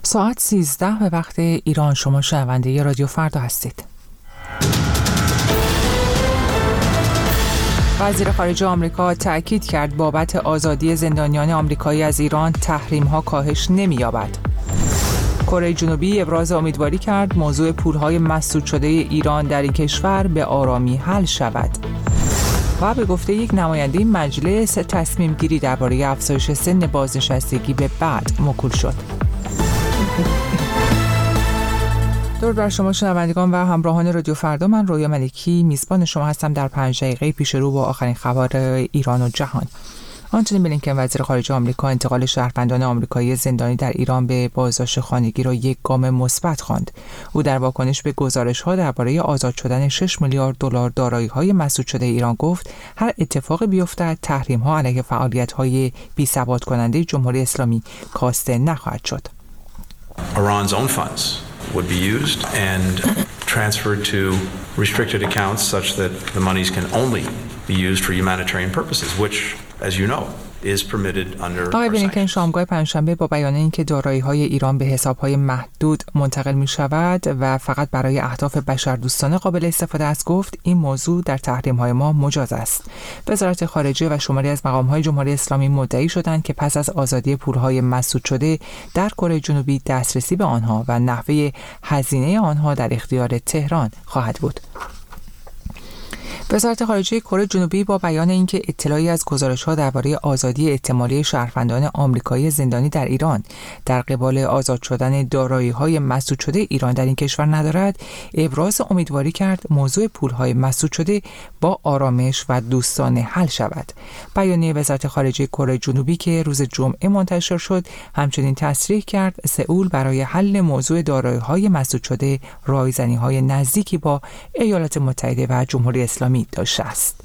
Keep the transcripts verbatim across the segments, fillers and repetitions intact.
ساعت سیزده به وقت ایران. شما شنونده رادیو فردا هستید. وزیر خارجه آمریکا تأکید کرد بابت آزادی زندانیان آمریکایی از ایران تحریم‌ها کاهش نمی‌یابد. کره جنوبی ابراز امیدواری کرد موضوع پولهای مسدود شده ایران در این کشور به آرامی حل شود. و به گفته یک نماینده مجلس تصمیم گیری درباره افزایش سن بازنشستگی به بعد موکول شد. درود بر شما شنوندگان و همراهان رادیو فردا. من رویا ملکی میزبان شما هستم در پنج دقیقه پیش رو با آخرین خبر ایران و جهان. آنتونی بلینکن وزیر خارجه آمریکا انتقال شهروندان آمریکایی زندانی در ایران به بازداشت خانگی را یک گام مثبت خواند. او در واکنش به گزارش‌ها درباره آزاد شدن شش میلیارد دلار دارایی‌های مسدود شده ایران گفت هر اتفاقی بیفتد تحریم‌ها علیه فعالیت‌های بی‌ثبات کننده جمهوری اسلامی کاسته نخواهد شد. Iran's own funds would be used and transferred to restricted accounts such that the monies can only be used for humanitarian purposes, which, as you know, is permitted under. آقای بلینکن شامگاه پنجشنبه با بیان اینکه دارایی‌های ایران به حساب‌های محدود منتقل می‌شود و فقط برای اهداف بشردوستانه قابل استفاده است گفت این موضوع در تحریم‌های ما مجاز است. وزارت خارجه و شماری از مقام‌های جمهوری اسلامی مدعی شدند که پس از آزادی پول‌های مسدود شده در کره جنوبی دسترسی به آنها و نحوه هزینه آنها در اختیار تهران خواهد بود. وزارت خارجه کره جنوبی با بیان اینکه اطلاعی از گزارش‌ها درباره آزادی احتمالی شهروندان آمریکایی زندانی در ایران در قبال آزاد شدن دارایی‌های مسدود شده ایران در این کشور ندارد، ابراز امیدواری کرد موضوع پول‌های مسدود شده با آرامش و دوستانه حل شود. بیانیه وزارت خارجه کره جنوبی که روز جمعه منتشر شد، همچنین تصریح کرد سئول برای حل موضوع دارایی‌های مسدود شده رایزنی‌های نزدیکی با ایالات متحده و جمهوری اسلامی داشته است.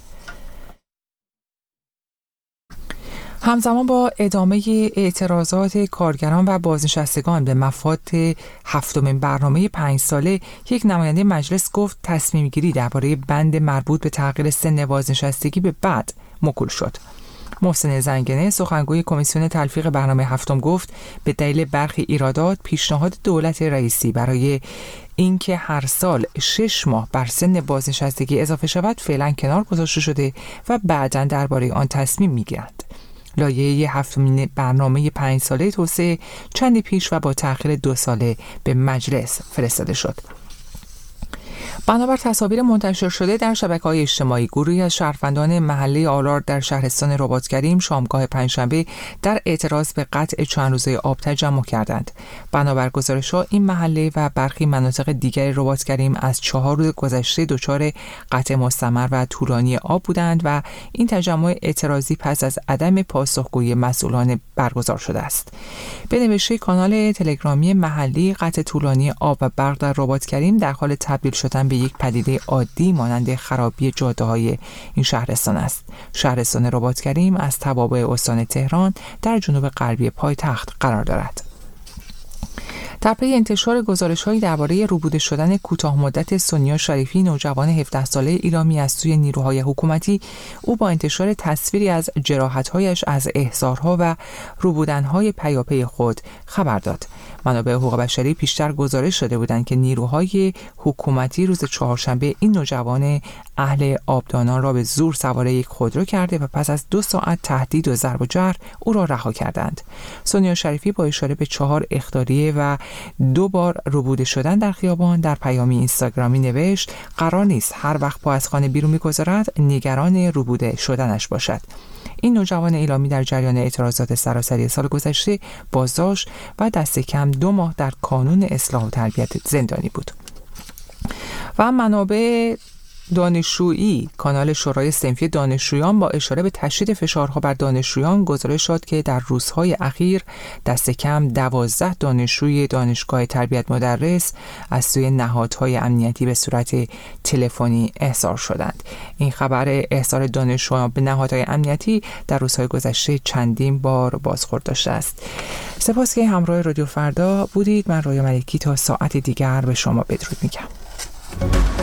همزمان با ادامه اعتراضات کارگران و بازنشستگان به مفاد هفتمین برنامه پنج ساله، یک نماینده مجلس گفت تصمیم گیری درباره بند مربوط به تغییر سن بازنشستگی به بعد موکول شد. محسن زنگنه سخنگوی کمیسیون تلفیق برنامه هفتم گفت به دلیل برخی ایرادات پیشنهاد دولت رئیسی برای اینکه هر سال شش ماه بر سن بازنشستگی اضافه شود فعلا کنار گذاشته شده و بعداً درباره آن تصمیم میگیرند. لایحه هفتمین برنامه پنج ساله توسعه چندی پیش و با تأخیر دو ساله به مجلس فرستاده شد. بنابر تصاویر منتشر شده در شبکه‌های اجتماعی، گروهی از شهروندان محله آلارد در شهرستان رباط‌کریم شامگاه پنجشنبه در اعتراض به قطع چند روزه آب تجمع کردند. بنابر گزارش‌ها این محله و برخی مناطق دیگر رباط‌کریم از چهار روز گذشته دچار قطع مستمر و طولانی آب بودند و این تجمع اعتراضی پس از عدم پاسخگویی مسئولان برگزار شده است. به نوشته کانال تلگرامی محلی، قطع طولانی آب و برق در رباط‌کریم در حال تبدیل شدن به یک پدیده عادی مانند خرابی جاده‌های این شهرستان است. شهرستان رباط‌کریم از توابع استان تهران در جنوب غربی پایتخت قرار دارد. در پی انتشار گزارش‌هایی درباره ربوده شدن کوتاه مدت سونیا شریفی، نوجوان هفده ساله ایرانی از سوی نیروهای حکومتی، او با انتشار تصویری از جراحت‌هایش از احضارها و ربودن‌های پیاپی خود خبر داد. منابع حقوق بشری پیشتر گزارش داده بودند که نیروهای حکومتی روز چهارشنبه این نوجوان اهل آبدانان را به زور سوار یک خودرو کرده و پس از دو ساعت تهدید و ضرب و جرح او را رها کردند. سونیا شریفی با اشاره به چهار اخطاریه و دو بار ربوده شدن در خیابان در پیامی اینستاگرامی نوشت قرار نیست هر وقت پا از خانه بیرون می‌گذارد نگران ربوده شدنش باشد. این نوجوان ایلامی در جریان اعتراضات سراسری سال گذشته بازداشت و دست کم دو ماه در کانون اصلاح و تربیت زندانی بود. و منابع دانشجویی کانال شورای صنفی دانشجویان با اشاره به تشدید فشارها بر دانشجویان گزارش داد که در روزهای اخیر دست کم دوازده دانشجوی دانشگاه تربیت مدرس از سوی نهادهای امنیتی به صورت تلفنی احضار شدند. این خبر احضار دانشجویان به نهادهای امنیتی در روزهای گذشته چندین بار بازخورد داشته است. سپاس که همراه رادیو فردا بودید. من رویا ملکی تا ساعت دیگر به شما بدرود میگم.